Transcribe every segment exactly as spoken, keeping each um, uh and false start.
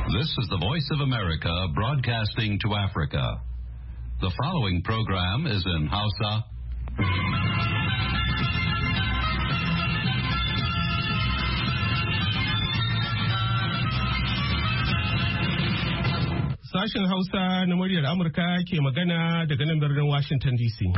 This is the Voice of America broadcasting to Africa. The following program is in Hausa. Sashen Hausa na muryar Amurka ke magana daga nan birnin Washington D C.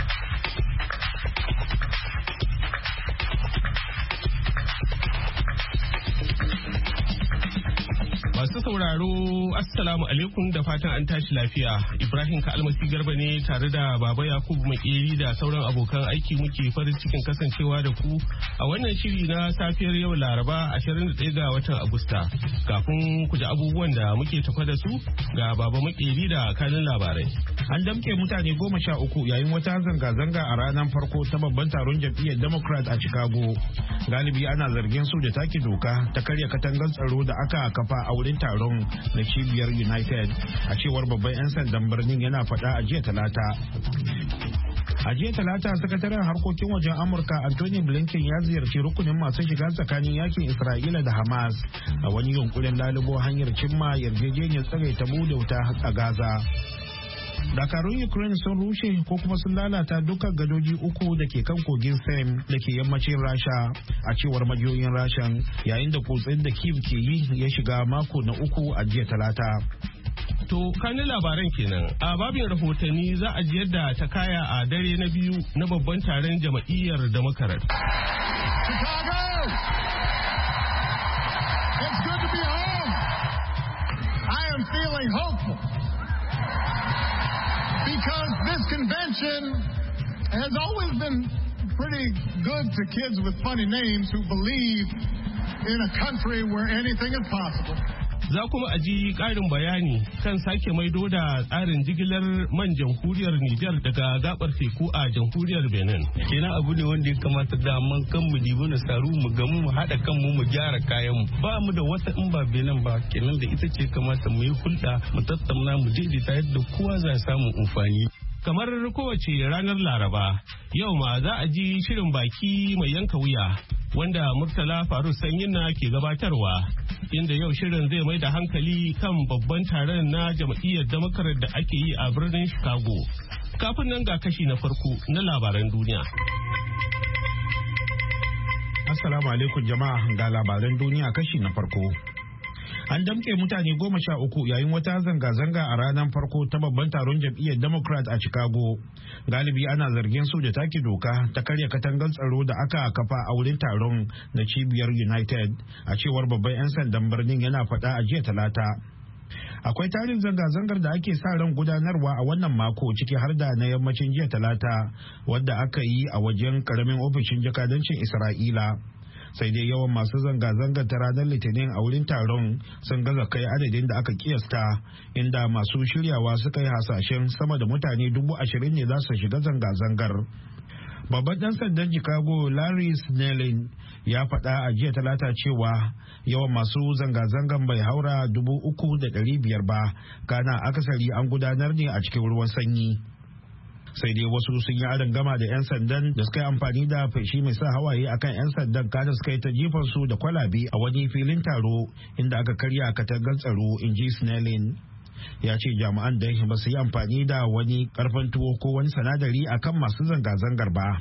Masu sauraro, Assalamu alaikum da fatan an tashi lafiya. Ibrahim Ka'almasi Garba ne tare da Baba Yakubu Makeri da sauran abokan aiki muke farin cikin kasancewa da ku a wannan shiri na safiyar yau Laraba ashirin da ɗaya ga watan Agusta. Kafin ku ji abubuwan da muke tafa da su ga Baba Makeri da kanin labarai. An damke mutane goma sha uku yayin wata zanga-zanga a ranar farko ta babban taron jam'iyyar Democrat a Chicago. Galibi ana zargin su da take doka ta karya katangar tsaro da aka kafa a wurin taron na cibiyar United, a cewar babban 'yan sandan birnin yana faɗa a jiya talata. A jiya talata sakataren harkokin wajen Amurka Anthony Blinken ya ziyarci rukunin masu shiga tsakanin yakin Isra'ila da Hamas a wani yunkurin lalubo hanyar cimma yarjejeniyar tsagaita bude wuta a Gaza. Dakarun Ukraine sun rushe ko kuma sun lalata dukkan gadoji uku da ke kan kogin Sem da ke yammacin Rasha, a cewar majiyoyin Rashan, yayin da kutsen da Kyiv ke yi ya shiga mako na uku a jiya talata. To kanin labaran kenan, a babin rahotanni za a ji yadda ta kaya a dare na biyu na babban taron jama'iyyar Democrat. Chicago! It's good to be home. I am feeling hopeful. Because this convention has always been pretty good to kids with funny names who believe in a country where anything is possible. Za kuma a ji ƙarin bayani kan sake maido da tsarin jigilar man jamhuriyar Nijar daga gabar teku a jamhuriyar Benin. Kenan abu ne wanda ya kamata daman kan mu dibi na saru mu gamu mu haɗa kanmu mu gyara kayan mu. Ba mu da wata in ba Benin ba, kenan da ita ce kamata mu yi hulɗa mu tattauna mu daidaita yadda kowa zai samu amfani. Kamar kowace ranar Laraba, yau ma za a ji shirin baki mai yanka wuya wanda Murtala Faruk Sanyinna ke gabatarwa, inda yau shirin zai mai da hankali kan babban taron na jam'iyyar Democrat da ake yi a birnin Chicago. Kafin nan ga kashi na farko na labaran duniya. Assalamu alaikum jama'a, ga labaran duniya kashi na farko. An damke mutane goma sha uku yayin wata zanga-zanga a ranar farko ta babban taron jam'iyyar Democrat a Chicago. Galibi ana zargin su da take doka ta karya katangar tsaro da aka kafa a wurin taron na cibiyar United, a cewar babban 'yan sandan birnin yana faɗa a jiya talata. Akwai tarin zanga-zangar da ake sa ran gudanarwa a wannan mako, ciki har da na yammacin jiya talata wadda aka yi a wajen karamin ofishin jakadancin Isra'ila. Sai dai yawan masu zanga-zangar ta ranar Litinin a wurin taron sun gaza kai adadin da aka kiyasta, inda masu shiryawa suka yi hasashen sama da mutane dubu ashirin ne za su shiga zanga-zangar. Babban ɗan sandan Chicago Larry Snelling ya faɗa a jiya talata cewa yawan masu zanga-zangar bai haura dubu uku da ɗari biyar ba, kana akasari an gudanar ne a cikin ruwan sanyi. Sai dai wasu sun yi aron gama da 'yan sandan da suka yi amfani da feshi mai sa hawaye akan 'yan sandan, kada suka yi ta jifar su da kwalabe a wani filin taro inda aka karya katangar tsaro, in ji Snelling. Ya ce jami'an da ba su yi amfani da wani karfin tuwo ko wani sanadari akan masu zanga-zangar ba.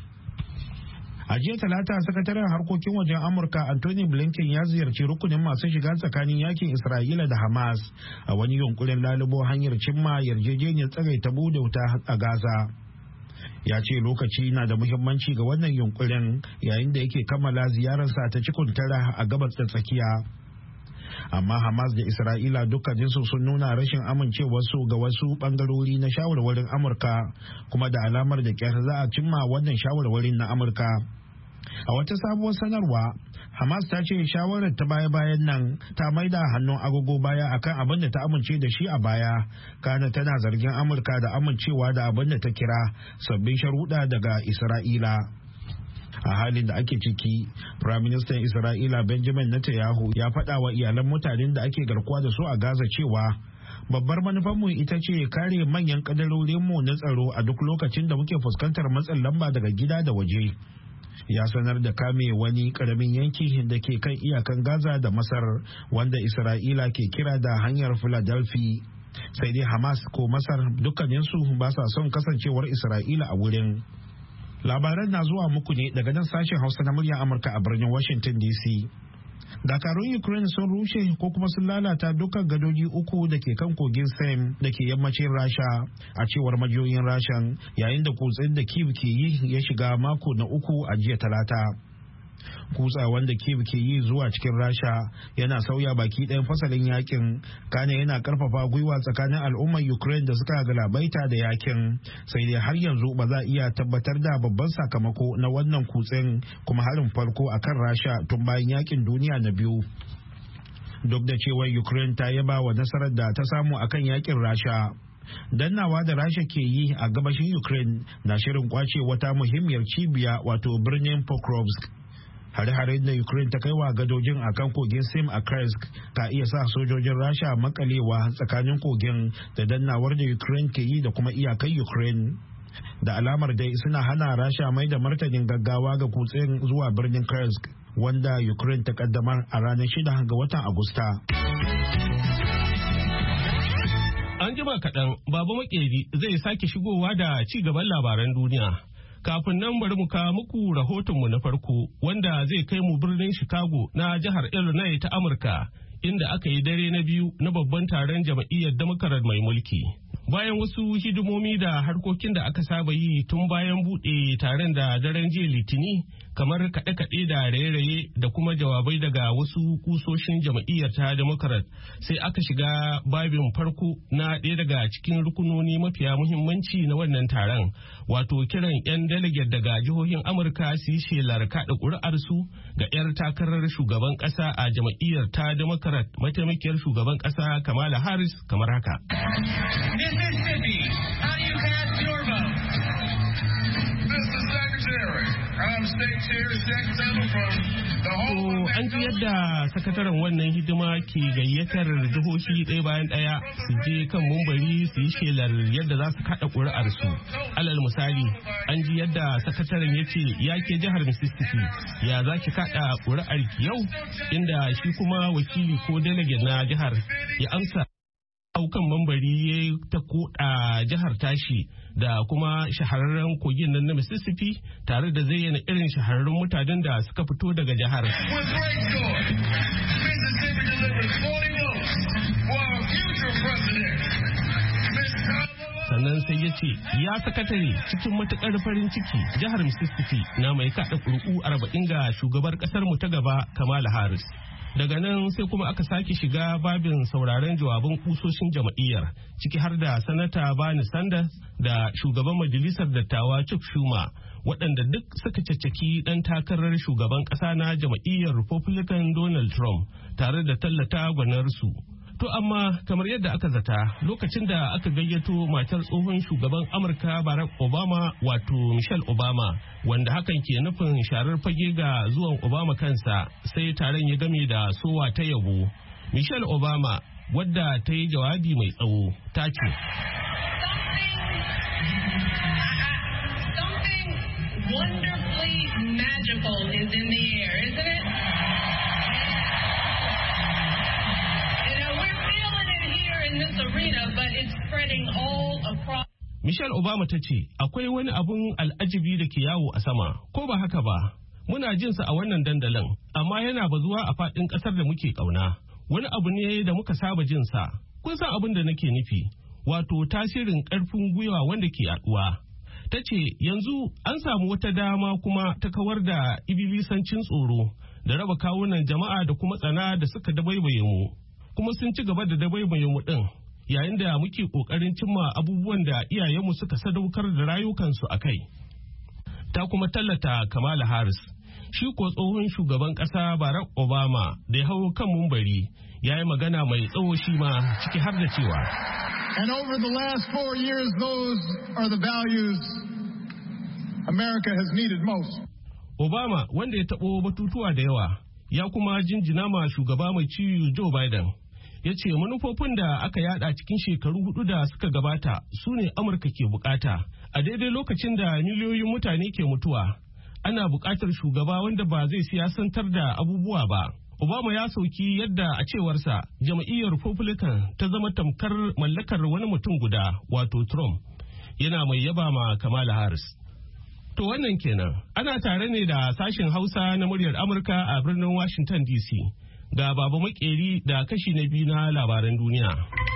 A jiya talata sakataren harkokin wajen Amurka Anthony Blinken ya ziyarci rukunin masu shiga tsakanin yakin Isra'ila da Hamas a wani yunkurin lalubo hanyar cimma yarjejeniyar tsagaita bude wuta a Gaza. Ya ce lokaci na da muhimmanci ga wannan yunkurin yayin da yake kammala ziyararsa ta cikin tara a gabas da tsakiya. Amma Hamas da Isra'ila dukkaninsu sun nuna rashin amincewarsu ga wasu bangarori na shawarwarin Amurka, kuma da alamar da kyar za a cimma wannan shawarwarin na Amurka. A wata sabuwar sanarwa, Hamas ta ce shawarar ta baya-bayan nan ta maida hannun agogo baya akan abin da ta amince da shi a baya, kana tana zargin Amurka da amincewa da abin da ta kira sabbin sharuɗa daga Isra'ila. A halin da ake ciki, Firaministan Isra'ila Benjamin Netanyahu ya faɗa wa iyalan mutanen da ake garkuwa da su a Gaza cewa babbar manufarmu ita ce kare manyan kadarorinmu na tsaro a duk lokacin da muke fuskantar matsin lamba daga gida da waje. ya sanar da kame wani karamin yanki da ke kan iyakan Gaza da Masar wanda Isra'ila ke kira da hanyar Philadelphia. Sai dai Hamas ko Masar dukkaninsu ba sa son kasancewar Isra'ila a wurin. Labaran na zuwa muku ne daga nan sashen Hausa na muryar Amurka a birnin Washington D C. Dakarun Ukraine sun rushe ko kuma sun lalata dukkan gadoji uku da ke kan kogin Sem da ke yammacin Rasha a cewar majiyoyin Rashan, yayin da kutsen da Kyiv ke yi ya shiga mako na uku a jiya Talata. Kutsawan da Kyiv ke yi zuwa cikin Rasha yana sauya baki ɗayan fasalin yakin, kana yana karfafa gwiwa tsakanin al'ummar Ukraine da suka galabaita da yakin, sai dai har yanzu ba za a iya tabbatar da babban sakamako na wannan kutsen kuma harin farko akan Rasha tun bayan yakin duniya na biyu. Duk da cewa Ukraine ta yaba wa nasarar da ta samu akan yakin Rasha, dannawa da Rasha ke yi a gabashin Ukraine na shirin kwace wata muhimmiyar cibiya wato birnin Pokrovsk. Hare-haren da Ukraine ta kai wa gadojin a kan kogin Sim a Kursk ka iya sa sojojin Rasha makalewa tsakanin kogin da dannawar da Ukraine ke yi da kuma iyakan Ukraine. Da alamar dai suna hana Rasha mai da martanin gaggawa ga kutsen zuwa birnin Kursk, wanda Ukraine ta kaddamar a ranar shida ga watan Agusta. An jima kaɗan, Baba Makeri zai sake shigowa da ci gaban labaran duniya. Kafin nan bari mu kawo muku rahotonmu na farko wanda zai kai mu birnin Chicago na jihar Illinois ta Amurka, inda aka yi dare na biyu na babban taron jam'iyyar Democrat mai mulki. Bayan wasu hidimomi da harkokin da aka saba yi tun bayan buɗe taron da daren jiya Litini, kamar kaɗe-kaɗe da raye-raye da kuma jawabai daga wasu kusoshin jam'iyyar ta Democrat, sai aka shiga babin farko na ɗaya daga cikin rukunoni mafiya muhimmanci na wannan taron, wato kiran 'yan delegate daga jihohin Amurka su yi shelar kaɗa ƙuri'arsu ga 'yar takarar shugaban ƙasa a jam'iyyar ta Democrat, mataimakiyar shugaban ƙasa Kamala Harris, kamar haka. Mississippi, how do you cast your vote? Mister Secretary, I'm State Chair Jack Settle from the whole... An ji yadda sakataren wannan hidima ke gayyatar jihohi ɗaya bayan ɗaya su je kan mumbari su yi shelar yadda za su kaɗa ƙuri'arsu. Alal misali, an ji yadda sakataren ya ce ya ke jihar Mississippi ya za ki kaɗa ƙuri'arki yau, inda shi kuma wakili ko delegate na jihar ya amsa kan mambari ya ta koda jihar tashi da kuma shahararren kogin nan na Mississippi tare da zayyana irin shahararrun mutanen da suka fito daga jihar. Sannan sai ya ce ya sakatare cikin matukar farin ciki jihar Mississippi na mai kaɗa ƙuri'u arba'in ga shugabar ƙasar mu ta gaba Kamala Harris. Daga nan sai kuma aka sake shiga babin sauraren jawabin kusoshin jam'iyyar, ciki har da sanata Bernie Sanders da shugaban majalisar dattawa Chuck Schumer, waɗanda duk suka caccaki ɗan takarar shugaban ƙasa na jam'iyyar Republican Donald Trump tare da tallata gwanarsu. To amma kamar yadda aka zata, lokacin da aka gayyato matar tsohon shugaban Amurka Barack Obama, wato Michelle Obama, wanda hakan ke nufin sharar fage ga zuwan Obama kansa, sai taron ya game da sowa ta yabo. Michelle Obama, wadda ta yi jawabi mai tsawo, ta ce, Something wonderfully magical is in the air, isn't it? Michelle Obama ta ce, akwai wani abun al'ajibi da ke yawo a sama, ko ba haka ba, muna jinsa a wannan dandalin, amma yana bazuwa a faɗin ƙasar da muke ƙauna. Wani abu ne da muka saba jinsa, kun san abin da nake nufi, wato tasirin ƙarfin gwiwa wanda ke yaɗuwa. Ta ce, yanzu an samu wata dama kuma ta kawar da ibibisancin tsoro, da raba kawunan jama'a da kuma tsana da suka dabaibaye mu, kuma sun ci gaba da dabaibaye mu ɗin. Yayin da muke ƙoƙarin cimma abubuwan da iyayenmu suka sadaukar da rayukansu a kai. Ta kuma tallata Kamala Harris. Shi ko tsohon shugaban ƙasa Barack Obama da ya hau kan mumbari ya yi magana mai tsawo shi ma ciki har da cewa. And over the last four years, those are the values America has needed most. Obama, wanda ya taɓo batutuwa da yawa, ya kuma jinjina ma shugaba mai ciwo Joe Biden. Ya ce manufofin da aka yada cikin shekaru hudu da suka gabata su ne Amurka ke bukata a daidai lokacin da miliyoyin mutane ke mutuwa, ana buƙatar shugaba wanda ba zai siyasantar da abubuwa ba. Obama ya sauki yadda a cewarsa jam'iyyar Republican ta zama tamkar mallakar wani mutum guda wato Trump, yana mai yaba ma Kamala Harris. To wannan kenan ana tare ne da sashen Hausa na muryar Amurka a birnin Washington D C. Ga Baba Makeri da kashi na biyu na labaran duniya.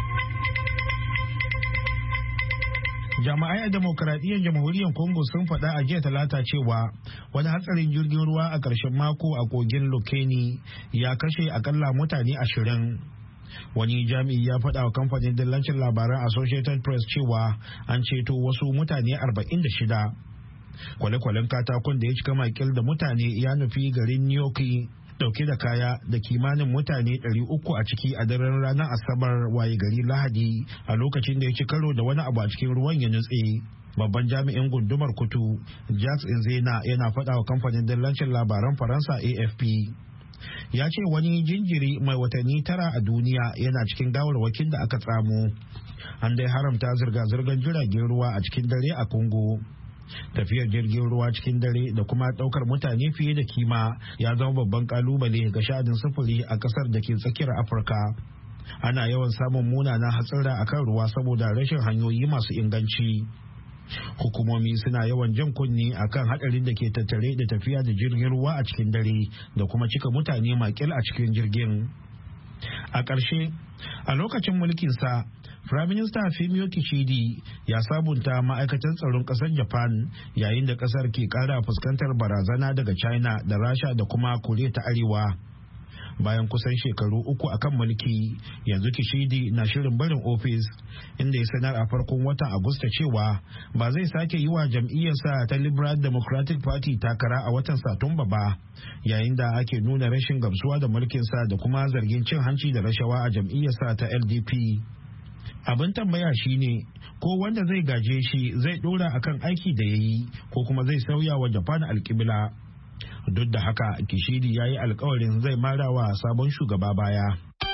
Jami'ai a Demokradiyyar Jamhuriyar Congo sun faɗa a jiya Talata cewa wani hatsarin jirgin ruwa a ƙarshen mako a kogin Lukeni ya kashe akalla mutane ashirin. Wani jami'i ya faɗa wa kamfanin dillancin labaran Associated Press cewa an ceto wasu mutane arba'in da shida. Kwale-kwalen katakon da ya cika makil da mutane ya nufi garin New York dauke da kaya da kimanin mutane ɗari uku a ciki a daren ranar Asabar waye gari Lahadi a lokacin da ya ci karo da wani abu a cikin ruwan ya nutse. Babban jami'in gundumar Kutu Jacques Nzena yana faɗa wa kamfanin dillancin labaran Faransa A F P. Ya ce wani jinjiri mai watanni tara a duniya yana cikin gawarwakin da aka tsamo. An dai haramta zirga-zirgar jiragen ruwa a cikin dare a Congo. Tafiyar jirgin ruwa cikin dare da kuma daukar mutane fiye da kima ya zama babban kalubale ga sha'anin sufuri a kasar da ke tsakiyar Afirka. Ana yawan samun munanan hatsara akan ruwa saboda rashin hanyoyi masu inganci. Hukumomi suna yawan jan kunni akan hadarin da ke tattare da tafiya da jirgin ruwa a cikin dare da kuma cika mutane makil a cikin jirgin. A ƙarshe, a lokacin mulkinsa, Firaminista Fumio Kishidi ya sabunta ma'aikatan tsaron ƙasar Japan yayin da ƙasar ke ƙara fuskantar barazana daga China da Rasha da kuma Koriya ta Arewa. Bayan kusan shekaru uku akan mulki, yanzu Kishidi na shirin barin ofis, inda ya sanar a farkon watan Agusta cewa ba zai sake yi wa jam'iyyarsa ta Liberal Democratic Party takara a watan Satumba ba, yayin da ake nuna rashin gamsuwa da mulkinsa da kuma zargin cin hanci da rashawa a jam'iyyarsa ta L D P. Abin tambaya shine ko wanda zai gaje shi zai dora akan aiki da ya yi ko kuma zai sauya wa Japan alkibla. Duk da haka Kishidi ya yi alkawarin zai mara wa sabon shugaba baya.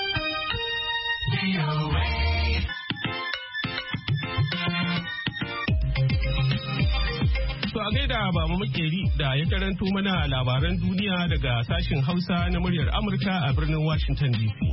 To a gaida Baba Makeri da ya karanto mana labaran duniya daga sashen Hausa na muryar Amurka a birnin Washington D C.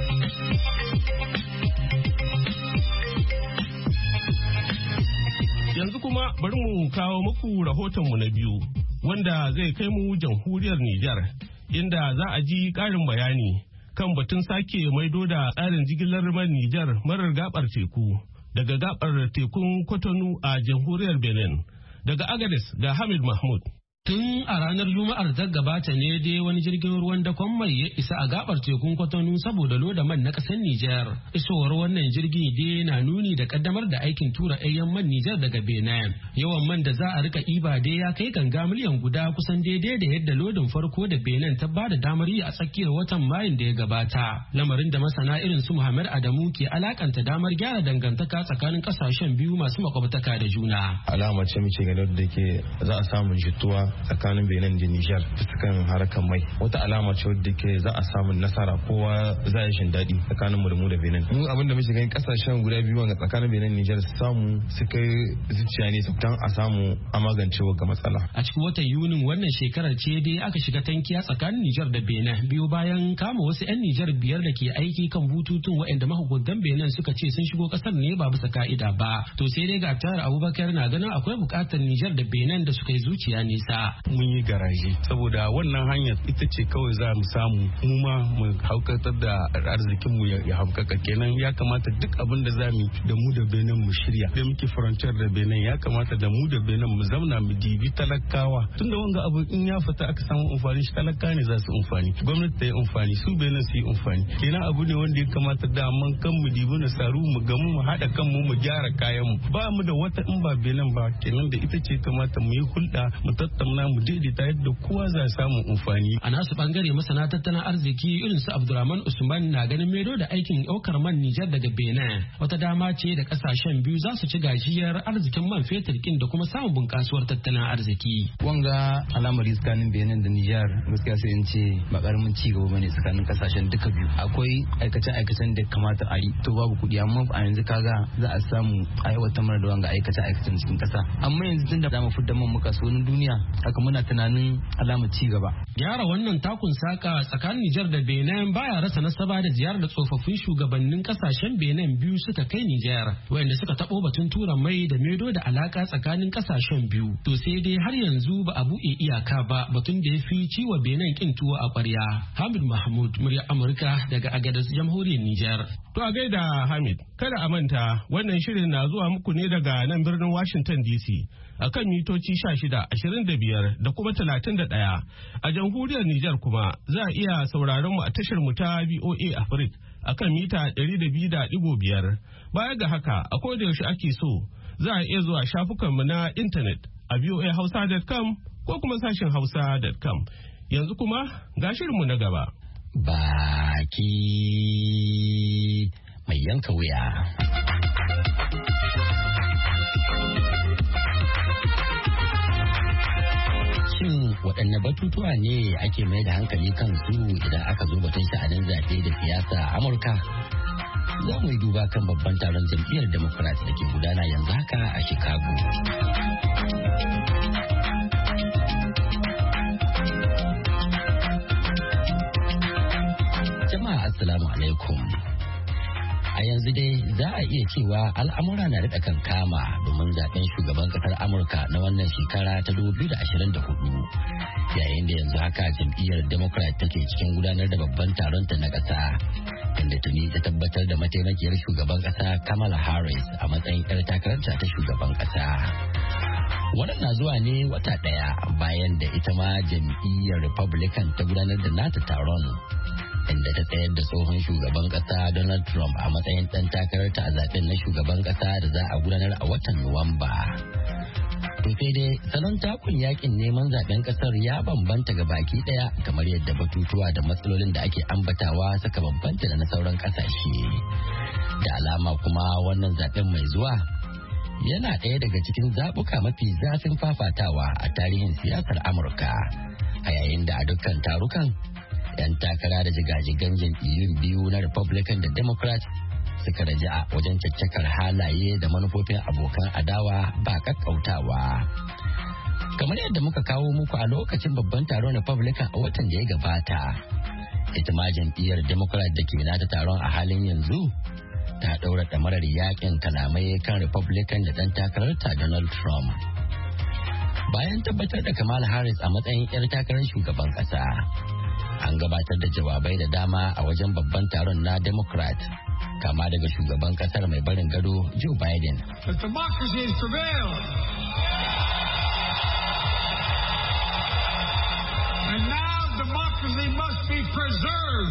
Yanzu kuma bari mu kawo muku rahotonmu na biyu wanda zai kai mu jamhuriyar Nijar inda za a ji ƙarin bayani kan batun sake maido da tsarin jigilar man Nijar marar gabar teku daga gabar tekun Cotonou a jamhuriyar Benin. Daga Agadez ga Hamid Mahmud. Tun a ranar Juma'ar ta gabata ne dai wani jirgin ruwan dakon mai ya isa a gabar tekun Kwatano saboda loda man na ƙasar Nijar. Isowar wannan jirgin dai na nuni da kaddamar da aikin tura ayyan man Nijar daga Benin. Yawan man da za a rika iba dai ya kai ganga miliyan guda kusan daidai da yadda lodin farko da Benin ta bada damar yi a tsakiyar watan Mayun da ya gabata. Lamarin da masana irin su Muhammad Adamu ke alakanta damar gyara dangantaka tsakanin kasashen biyu masu makwabtaka da juna. Alama ce muke ganin da ke za a samu jituwa tsakanin Benin da Nijar cikin harkar mai. Wata alama ce wadda ke za a samu nasara kowa za ya shin daɗi tsakanin mu da mu da Benin. Mu abin da muke ganin kasashen guda biyu wanda tsakanin Benin da Nijar su samu su kai zuciya ne don a samu a magance ga matsala. A cikin watan Yunin wannan shekarar ce dai aka shiga tankiya tsakanin Nijar da Benin biyu bayan kama wasu 'yan Nijar biyar da ke aiki kan bututun waɗanda mahukuntan Benin suka ce sun shigo ƙasar ne ba bisa ka'ida ba. To sai dai ga Tayar Abubakar na ganin akwai buƙatar Nijar da Benin da suka yi zuciya nisa. Mun yi garaje saboda wannan hanyar ita ce kawai za mu samu mu ma mu haukatar da arzikin mu ya haukaka kenan ya kamata duk abin da za mu da mu da Benin mu shirya da muke frontier da Benin ya kamata da mu da Benin mu zauna mu dibi talakawa tunda wanga abu in ya fita aka samu amfani shi talaka ne za su amfani gwamnati ta yi amfani su Benin su yi amfani kenan abu ne wanda ya kamata da man kan mu dibi na saru mu gamu mu haɗa kan mu mu gyara kayan mu ba mu da wata in ba Benin ba kenan da ita ce kamata mu yi hulɗa mu tattauna mu daidaita yadda kowa za samu amfani. A nasu bangare masana tattalin arziki irin su Abdulrahman Usman na ganin maido da aikin ɗaukar man Nijar daga Benin wata dama ce da kasashen biyu za su ci gajiyar arzikin man fetur kin da kuma samun bunƙasuwar tattalin arziki. Wanga al'amari tsakanin Benin da Nijar gaskiya sai in ce ba karamin ci gaba bane tsakanin kasashen duka biyu. Akwai aikace-aikacen da kamata a yi to babu kuɗi amma a yanzu kaga za a samu aiwatar mana da wanga aikace-aikacen cikin ƙasa. Amma yanzu tun da zamu fitar man muka so duniya haka muna tunanin alamar ci gaba. Gyara wannan takun saka tsakanin Nijar da Benin baya rasa nasaba da ziyarar da tsofaffin shugabannin kasashen Benin biyu suka kai Nijar, wanda suka tabo batun tura mai da medo da alaka tsakanin kasashen biyu. To sai dai har yanzu ba a buɗe iyaka ba, batun da ya fi ciwa Benin kin tuwo a ƙwarya. Hamid Mahmud, murya Amurka daga Agadez, jamhuriyar Nijar. To a gaida Hamid, kada a manta wannan shirin na zuwa muku ne daga nan birnin Washington D C akan mitoci sha shida, ashirin da biyar da kuma talatin da ɗaya. A jamhuriyar Nijar kuma za a iya sauraron mu a tashar mu ta V O A Africa akan mita ɗari da biyu da ɗigo biyar. Baya ga haka, a koda yaushe ake so za a iya zuwa shafukanmu na intanet a voa hausa dot com ko kuma sashin hausa dot com. Yanzu kuma ga shirinmu na gaba. Baki mai yanka wuya. Shin waɗanne batutuwa ne ake mai da hankali kan su idan aka zo batun sha'anin zaɓe da siyasa a Amurka? Za mu yi duba kan babban taron jam'iyyar Democrat da ke gudana yanzu haka a Chicago. Jama'a assalamu alaikum. A yanzu dai za a iya cewa al'amura na daɗa kankama domin zaben shugaban ƙasar Amurka na wannan shekara ta dubu biyu da ashirin da hudu. Yayin da yanzu haka jam'iyyar Democrat take cikin gudanar da babban taron ta na ƙasa, inda tuni ta tabbatar da mataimakiyar shugaban ƙasa Kamala Harris a matsayin 'yar takararta ta shugaban ƙasa. Wannan na zuwa ne wata ɗaya bayan da ita ma jam'iyyar Republican ta gudanar da nata taron, inda ta tsayar da tsohon shugaban kasa Donald Trump a matsayin ɗan takararta a zaben na shugaban kasa da za a gudanar a watan Nuwamba. To sai dai salon takun yakin neman zaben kasar ya bambanta ga baki ɗaya, kamar yadda batutuwa da matsalolin da ake ambatawa suka bambanta da na sauran kasashe. Da alama kuma wannan zaben mai zuwa yana ɗaya daga cikin zaɓuka mafi zafin fafatawa a tarihin siyasar Amurka, a yayin da a dukkan tarukan 'yan takara da jigajigan jam'iyyun biyu na Republican da Democrat suka raja'a wajen caccakar halaye da manufofin abokan adawa ba kakkautawa. Kamar yadda muka kawo muku a lokacin babban taron Republican a watan da ya gabata, ita ma jam'iyyar Democrat da ke nata taron a halin yanzu ta ɗaura ɗamarar yakin kalamai kan Republican da ɗan takararta Donald Trump. Bayan tabbatar da Kamala Harris a matsayin 'yar takarar shugaban ƙasa, an gabatar da jawabai da dama a wajen babban taron na Democrat, kama daga shugaban kasar mai barin gado Joe Biden. Democracy is prevailed. And now democracy must be preserved.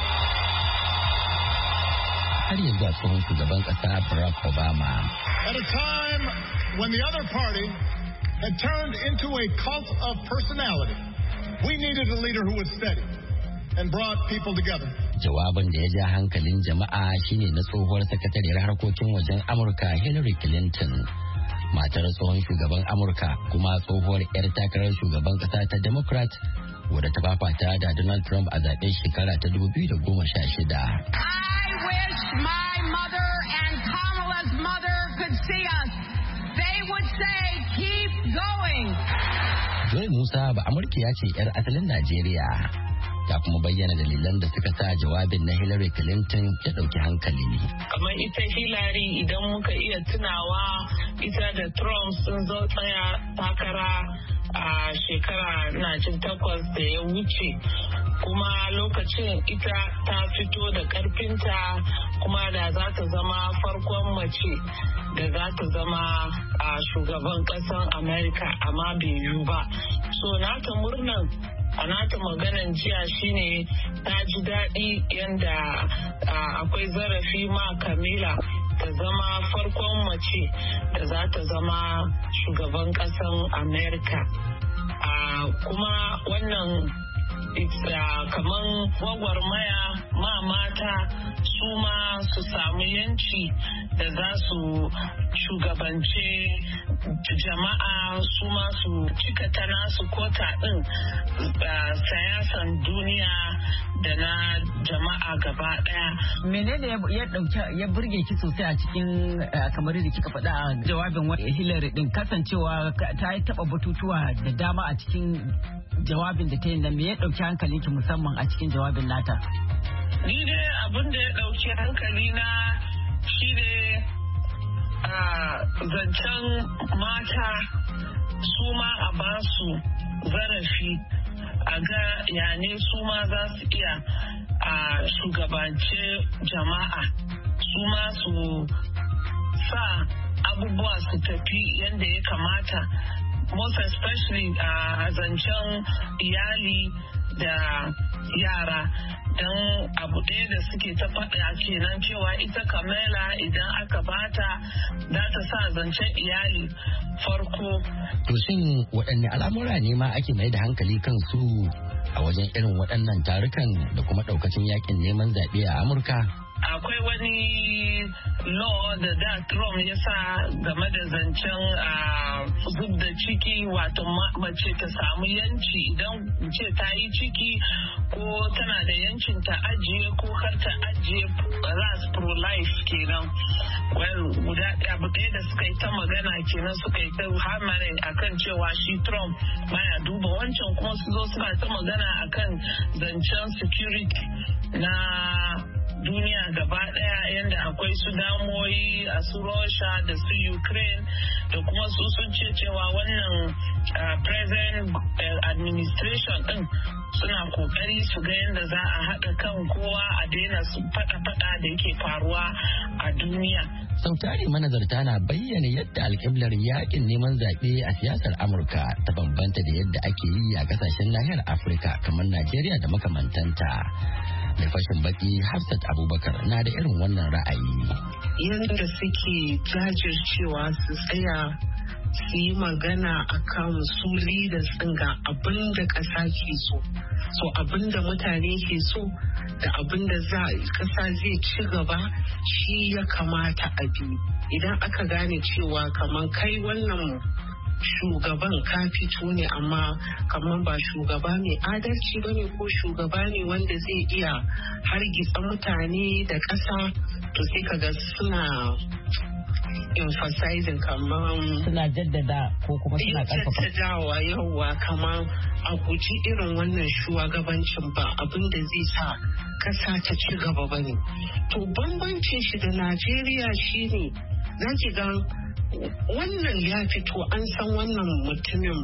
Har yanzu a tsohon shugaban kasa Barack Obama. At a time when the other party had turned into a cult of personality, we needed a leader who was steady and brought people together. Jawabin da ya ja hankalin jama'a shine na tsohuwar sakatariyar harkokin wajen Amurka Hillary Clinton, matar tsohon shugaban Amurka kuma tsohuwar 'yar takarar shugaban kasa ta Democrat, wadda ta fafata da Donald Trump a zaben shekara ta dubu biyu da goma sha shida. I wish my mother and Kamala's mother could see us. They would say, keep going. Joy Musa ba Amurkiya ce 'yar asalin Najeriya, ta kuma bayyana dalilan da suka sa jawabin na Hillary Clinton ya ɗauki hankali. Kamar ita Hillary, idan muka iya tunawa, ita da Trump sun zo tsaya takara a shekara na jin takwas da ya wuce, kuma lokacin ita ta fito da karfinta, kuma da za ta zama farkon mace da za ta zama a shugaban ƙasar Amerika, amma bai yiwu ba. So nata murnan a nata maganan jiya shine ta ji daɗi yadda akwai zarafi ma Kamila ta zama farkon mace da za ta zama shugaban ƙasar Amerika. Kuma wannan kaman gwagwarmaya ma mata su ma su samu yanci da za su shugabance jama'a, su ma su cika ta nasu kota ɗin siyasan duniya da na jama'a gaba daya. Menene ya dauki ya burge ki sosai a cikin kamar da kika faɗa a jawabin Hillary din, kasancewa ta yi taba batutuwa da dama a cikin jawabin da ta yi nan, me ya dauki hankalinki musamman a cikin jawabin nata? Ni dai abin da ya dauki hankali na shi ne zancen mata su ma a basu zarafi a ga yane su ma za su iya a shugabance jama'a, su ma su sa abubuwa su tafi yadda ya kamata, most especially a zancen iyali da yara. Don abu ɗaya da suke ta faɗa kenan cewa ita Kamala idan aka bata za ta sa zancen iyali farko. To shin waɗanne al'amura ne ma ake mai da hankali kan su a wajen irin waɗannan tarukan da kuma ɗaukacin yakin neman zaɓe a Amurka? Akwai wani law da da Trump ya sa game da zancen zub da ciki, wato mace ta samu yanci idan ce ta yi ciki ko tana da yancin ta ajiye ko kar ta ajiye, ras pro-life kenan. Well, guda abu ɗaya da suka yi ta magana kenan, suka yi ta hamarin akan cewa shi Trump baya duba wancan, kuma su zo suna ta magana akan zancen security na duniya gaba daya, yadda akwai su damoyi a su Russia da su Ukraine, da kuma su sun ce cewa wannan present administration din suna kokari su ga yadda za a haɗa kan kowa a daina su fada-fada da yake faruwa a duniya. Sautari manazarta na bayyana yadda alƙiblar yakin neman zaɓe a siyasar Amurka ta bambanta da yadda ake yi a kasashen nahiyar Afirka kamar Najeriya da makamantanta. Mai fashin baki Hafsat Abubakar na da irin wannan ra'ayi. Yadda suke jajircewa su tsaya su yi magana a kan su leaders ɗin ga abin da ƙasa ke so. So abin da mutane ke so da abin da ƙasa zai ci gaba shi ya kamata a bi. Idan aka gane cewa kamar kai wannan shugaban ka fito ne amma kamar ba shugaba mai adalci ba ne, ko shugaba ne wanda zai iya hargitsa mutane da ƙasa, to sai kaga suna emphasizing kamar suna jaddada ko kuma suna karfafa jaddadawa yawa kamar a guji irin wannan shugabancin ba abin da zai sa ƙasa ta ci gaba ba ne. To bambancin shi da Najeriya shine zaki ga wannan ya fito an san wannan mutumin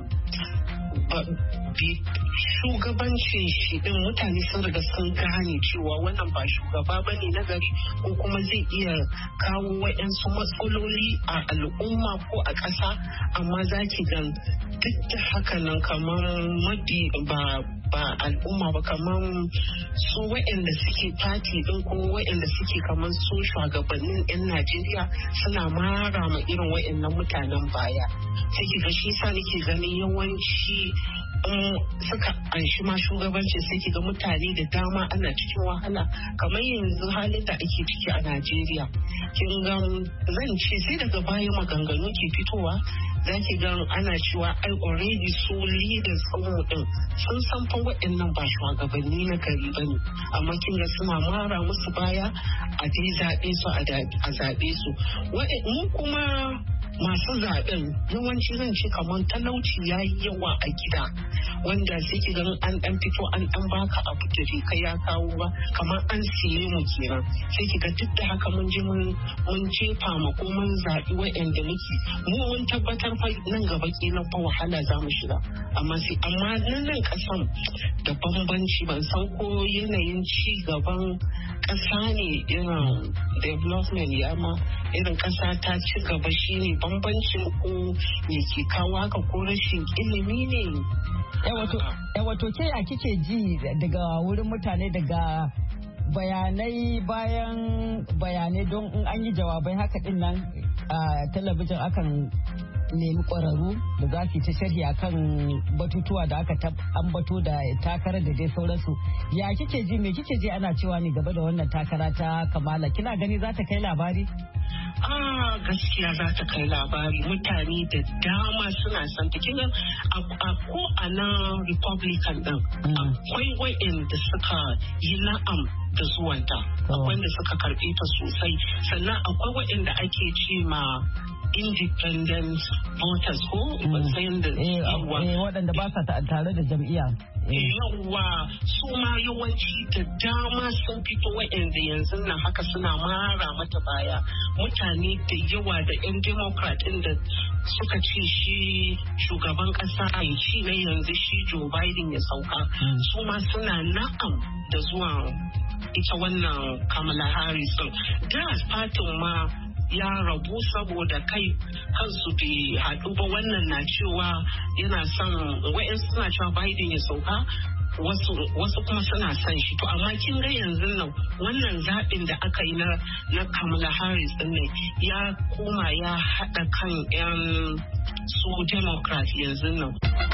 shugabancin shi din mutane sun riga sun gane cewa wannan ba shugaba ba ne na gari, ko kuma zai iya kawo waɗansu matsaloli a al'umma ko a ƙasa, amma za ki gan duk da haka nan kamar mabi ba ba al'umma ba, kamar su waɗanda suke fati din ko waɗanda suke kamar su shugabannin 'yan Najeriya suna mara ma irin waɗannan mutanen baya. Sai ki ga shi sa nake ganin yawanci suka anshi ma shugabanci sai ki ga mutane da dama ana cikin wahala, kamar yanzu halin da ake ciki a Najeriya. Kin ga zan ce sai daga baya maganganu ke fitowa, za ki ga ana cewa ai already su leaders ɗin din sun san fa waɗannan ba shugabanni na gari bane, amma kin ga suna mara musu baya a dai zaɓe su a zaɓe su. Mu kuma masu zaɓen yawanci zan ce kamar talauci ya yi yawa a gida, wanda sai ki gan an ɗan fito an ɗan baka abu da bai kai ya kawo ba, kamar an siye mu kenan. Sai ki ga duk da haka mun je mun jefa ma ko mun zaɓi waɗanda muke mu mun tabbatar fa nan gaba kenan fa wahala za mu shiga, amma sai amma nan nan kasan da bambanci, ban san ko yanayin ci gaban ƙasa ne irin development ya ma irin ƙasa ta ci gaba shine bambancin ko me ke kawo haka ko rashin ilimi ne. Wato ke a kike ji daga wurin mutane daga bayanai bayan bayanai, don in an yi jawabai haka din nan a talabijin akan nemi ƙwararru da za su ta sharhi akan batutuwa da aka ambato da takarar da dai sauransu. Ya kike ji, me kike ji ana cewa ne gaba da wannan takara ta Kamala? Kina gani za ta kai labari? ah gaskiya za ta kai labari, mutane da dama suna son ta. Kinga a ko a nan Republican din akwai wa'anda suka yi na'am da zuwanta, akwai wanda suka karbe ta sosai, sannan akwai wa'anda ake ce ma independent voters ko ban san da yawa waɗanda ba sa tare da jam'iyya. Yawa su ma yawanci da dama sun fito wa'anda yanzu nan haka suna mara mata baya. Mutane da yawa da 'yan Democrat da suka ce shi shugaban kasa ya ci na yanzu shi Joe Biden ya sauka, su ma suna na'am da zuwa ita wannan Kamala Harris. Da fatin ma ya rabu saboda kai kansu bai haɗu ba. Wannan na cewa yana son, wa'yansu suna cewa Biden ya sauka, wasu wasu kuma suna son shi. To amma kin ga yanzu nan wannan zaɓin da aka yi na na Kamala Harris din ne ya koma ya haɗa kan 'yan su Democrat yanzu nan.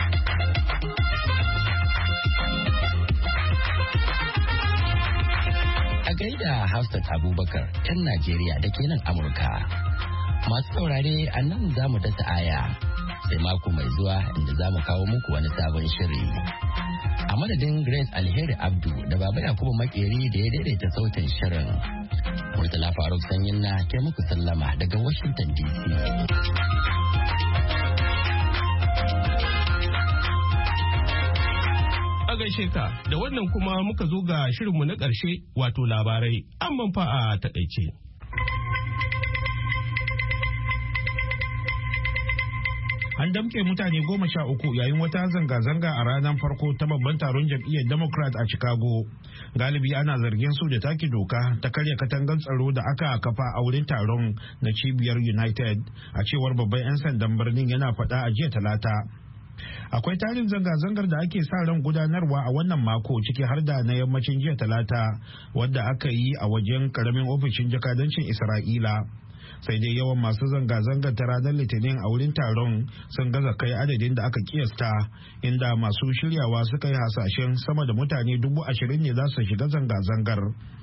A gaida Hafsat Abubakar 'yan Najeriya da ke nan Amurka. Masu saurare a nan za mu dasa aya sai mako mai zuwa inda za mu kawo muku wani sabon shiri. A madadin Grace Alheri Abdu da Baba Yakubu Makeri da ya daidaita sautin shirin. Murtala Faruk Sanyin na ke muku sallama daga Washington D C. gaishe ka da wannan kuma muka zo ga shirinmu na ƙarshe wato labarai amman fa a taƙaice. An damƙe mutane goma sha uku yayin wata zanga-zanga a ranar farko ta babban taron jam'iyyar Democrat a Chicago. Galibi ana zargin su da take doka ta karya katangar tsaro da aka kafa a wurin taron na cibiyar United, a cewar babban 'yan sandan birnin yana faɗa a jiya Talata. Akwai tarin zanga-zangar da ake sa ran gudanarwa a wannan mako, ciki har da na yammacin jiya Talata wadda aka yi a wajen karamin ofishin jakadancin Isra'ila. Sai dai yawan masu zanga-zangar ta ranar Litinin a wurin taron sun gaza kai adadin da aka kiyasta, inda masu shiryawa suka yi hasashen sama da mutane dubu ashirin ne za su shiga zanga-zangar.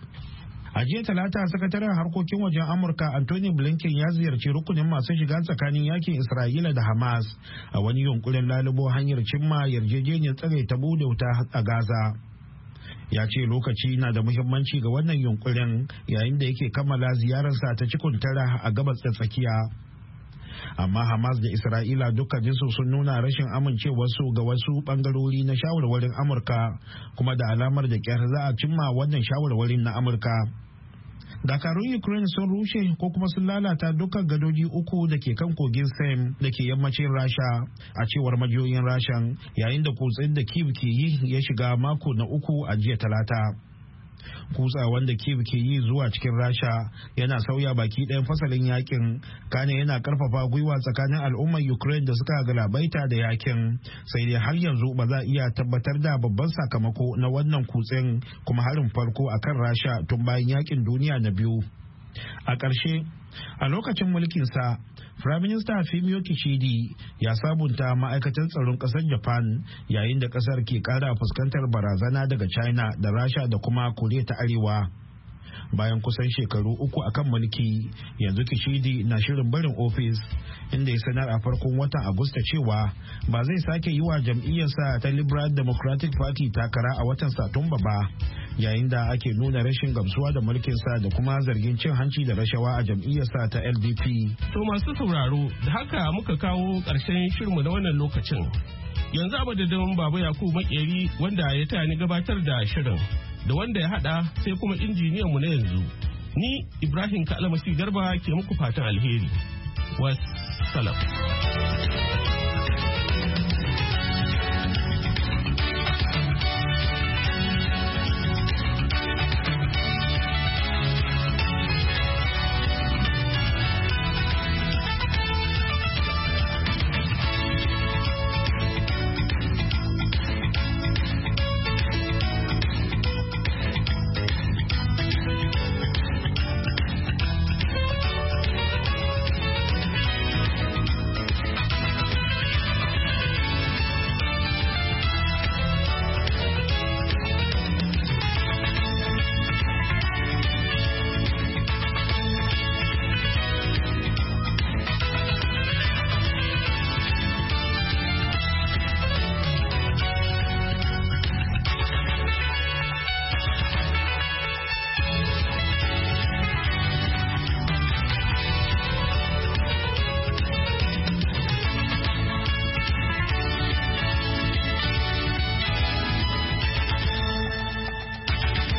A jiya Talata, sakataren harkokin wajen Amurka Anthony Blinken ya ziyarci rukunin masu shiga tsakanin yakin Isra'ila da Hamas a wani yunkurin lalubo hanyar cimma yarjejeniyar tsare ta bude wuta a Gaza. Ya ce lokaci na da muhimmanci ga wannan yunkurin yayin da yake kammala ziyararsa ta cikin tara a gabas da tsakiya. Amma Hamas da Isra'ila dukkaninsu sun nuna rashin amincewarsu ga wasu bangarori na shawarwarin Amurka, kuma da alamar da kyar za a cimma wannan shawarwarin na Amurka. Dakarun Ukraine sun rushe ko kuma sun lalata dukkan gadoji uku da ke kan kogin Sem da ke yammacin Rasha, a cewar majiyoyin Rashan, yayin da kutsen da Kyiv ke yi ya shiga mako na uku a jiya Talata. Kutsa wanda Kyiv ke yi zuwa cikin Rasha yana sauya baki ɗayan fasalin yakin, kane yana karfafa gwiwa tsakanin al'ummar Ukraine da suka galabaita da yakin, sai dai har yanzu ba za a iya tabbatar da babban sakamako na wannan kutsen kuma harin farko akan Rasha tun bayan yakin duniya na biyu. A ƙarshe, a lokacin mulkinsa, Firaminista Fumio Kishidi ya sabunta ma'aikatan tsaron ƙasar Japan yayin da ƙasar ke ƙara fuskantar barazana daga China da Rasha da kuma Koriya ta Arewa. Bayan kusan shekaru uku akan mulki, yanzu Kishidi na shirin barin ofis, inda ya sanar a farkon watan Agusta cewa ba zai sake yi wa jam'iyyarsa ta Liberal Democratic Party takara a watan Satumba ba, yayin da ake nuna rashin gamsuwa da mulkinsa da kuma zargin cin hanci da rashawa a jam'iyyarsa ta L D P. To masu sauraro, da haka muka kawo ƙarshen shirmu na wannan lokacin. Yanzu a madadin Baba Yakubu Makeri wanda ya tani gabatar da shirin, da wanda ya hada sai kuma injiniyan mu na yanzu. Ni Ibrahim Kalmasi Garba ke muku fatan alheri. Wassalam.